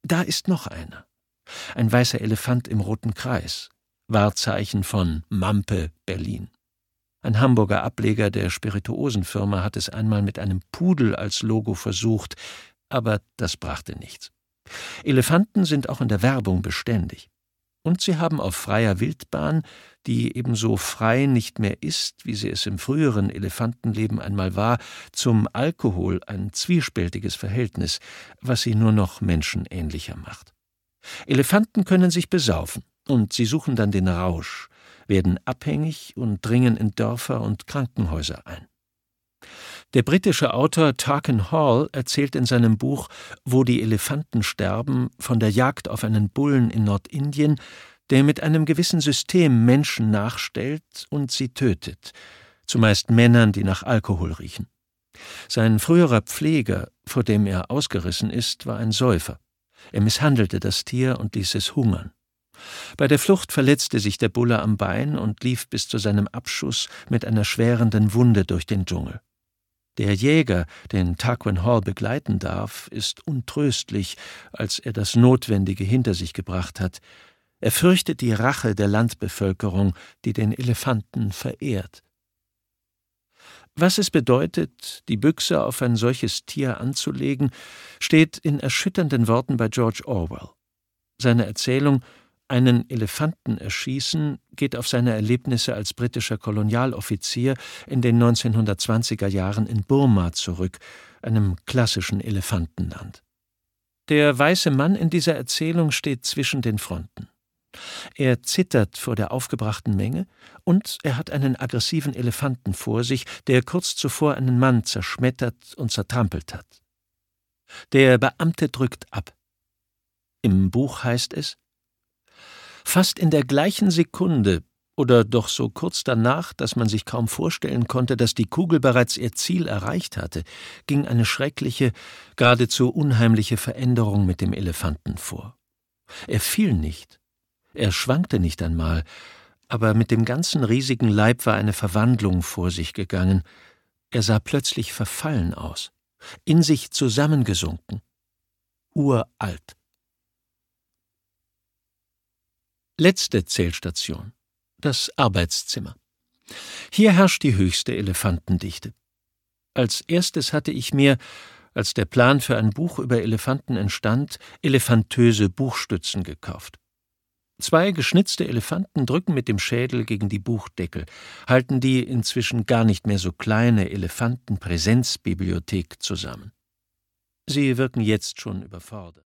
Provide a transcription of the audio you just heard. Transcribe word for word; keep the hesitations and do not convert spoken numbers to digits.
Da ist noch einer. Ein weißer Elefant im Roten Kreis, Wahrzeichen von Mampe, Berlin. Ein Hamburger Ableger der Spirituosenfirma hat es einmal mit einem Pudel als Logo versucht, aber das brachte nichts. Elefanten sind auch in der Werbung beständig. Und sie haben auf freier Wildbahn, die ebenso frei nicht mehr ist, wie sie es im früheren Elefantenleben einmal war, zum Alkohol ein zwiespältiges Verhältnis, was sie nur noch menschenähnlicher macht. Elefanten können sich besaufen, und sie suchen dann den Rausch, werden abhängig und dringen in Dörfer und Krankenhäuser ein. Der britische Autor Tarkin Hall erzählt in seinem Buch »Wo die Elefanten sterben« von der Jagd auf einen Bullen in Nordindien, der mit einem gewissen System Menschen nachstellt und sie tötet, zumeist Männern, die nach Alkohol riechen. Sein früherer Pfleger, vor dem er ausgerissen ist, war ein Säufer. Er misshandelte das Tier und ließ es hungern. Bei der Flucht verletzte sich der Bulle am Bein und lief bis zu seinem Abschuss mit einer schwerenden Wunde durch den Dschungel. Der Jäger, den Tarquin Hall begleiten darf, ist untröstlich, als er das Notwendige hinter sich gebracht hat. Er fürchtet die Rache der Landbevölkerung, die den Elefanten verehrt. Was es bedeutet, die Büchse auf ein solches Tier anzulegen, steht in erschütternden Worten bei George Orwell. Seine Erzählung »Einen Elefanten erschießen« geht auf seine Erlebnisse als britischer Kolonialoffizier in den neunzehnhundertzwanziger Jahren in Burma zurück, einem klassischen Elefantenland. Der weiße Mann in dieser Erzählung steht zwischen den Fronten. Er zittert vor der aufgebrachten Menge und er hat einen aggressiven Elefanten vor sich, der kurz zuvor einen Mann zerschmettert und zertrampelt hat. Der Beamte drückt ab. Im Buch heißt es: Fast in der gleichen Sekunde, oder doch so kurz danach, dass man sich kaum vorstellen konnte, dass die Kugel bereits ihr Ziel erreicht hatte, ging eine schreckliche, geradezu unheimliche Veränderung mit dem Elefanten vor. Er fiel nicht, er schwankte nicht einmal, aber mit dem ganzen riesigen Leib war eine Verwandlung vor sich gegangen. Er sah plötzlich verfallen aus, in sich zusammengesunken, uralt. Letzte Zählstation. Das Arbeitszimmer. Hier herrscht die höchste Elefantendichte. Als erstes hatte ich mir, als der Plan für ein Buch über Elefanten entstand, elefantöse Buchstützen gekauft. Zwei geschnitzte Elefanten drücken mit dem Schädel gegen die Buchdeckel, halten die inzwischen gar nicht mehr so kleine Elefantenpräsenzbibliothek zusammen. Sie wirken jetzt schon überfordert.